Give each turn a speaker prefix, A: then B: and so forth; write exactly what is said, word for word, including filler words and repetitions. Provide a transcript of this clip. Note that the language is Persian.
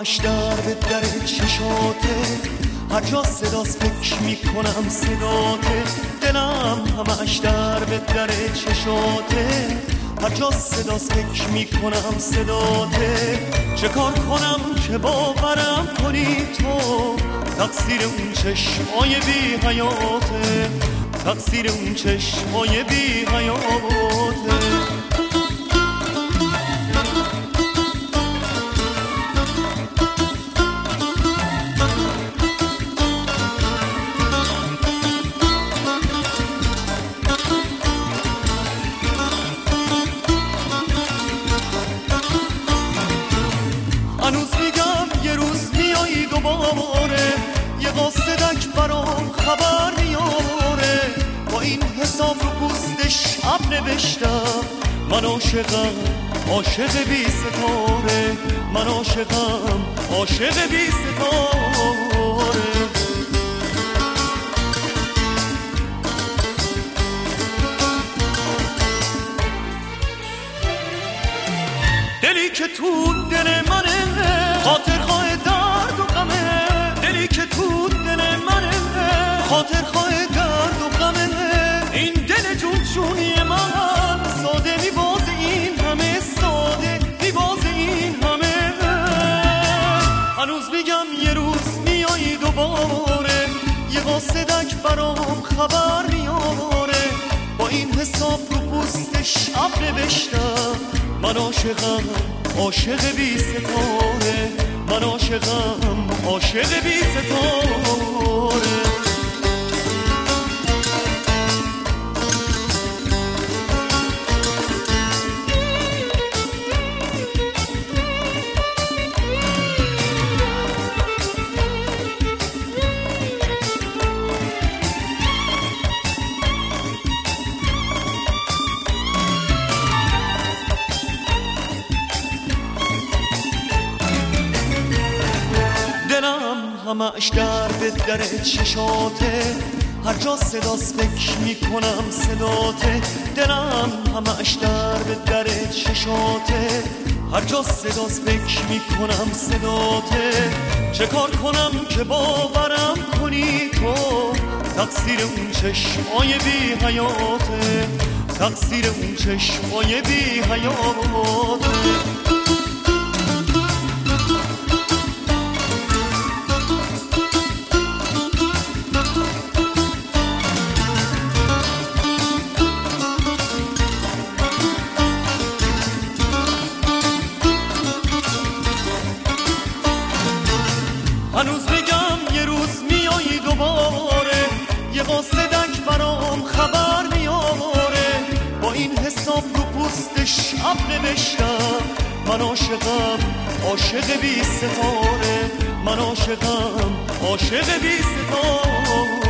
A: همش در به در چشاته، هر جا صداست فکر میکنم صداته. دلم همش در به در چشاته، هر جا صداست فکر میکنم صداته. چه کار کنم که باورم کنی تو، تقصیر اون چشمای بی حیاته، تقصیر اون چشمای بی حیاته. هنوز میگم یه روز میایی دوباره، یه قاصدک برام خبر میاره. با این حساب رو پوست شب نوشتم، من عاشقم عاشق بی ستاره، من عاشقم عاشق بی ستاره. دلی که تو دل منه، خاطر خواه درد و غمه. دلی که تو دل منه، خاطر خواه درد و غمه. این دل جون جونی من ساده میبازه این همه، ساده میبازه این همه. هنوز میگم یه روز میایی دوباره، یه قاصدک برام خبر میاره. با این حساب رو پوست شب نوشتم، من عاشقم عاشق بی ستاره، من عاشقم عاشق بی ستاره. همش در به در چشاته، هر جا صداست فکر میکنم صداته. دلم همش در به در چشاته، هر جا صداست فکر میکنم صداته. چه کار کنم که باورم کنی تو، تقصیر اون چشمای بی حیاته، تقصیر اون چشمای بی حیاته. هنوز میگم یه روز میایی دوباره، یه قاصدک برام خبر میاره. با این حساب رو پوست شب نوشتم، من عاشقم عاشق بی ستاره، من عاشقم عاشق بی ستاره.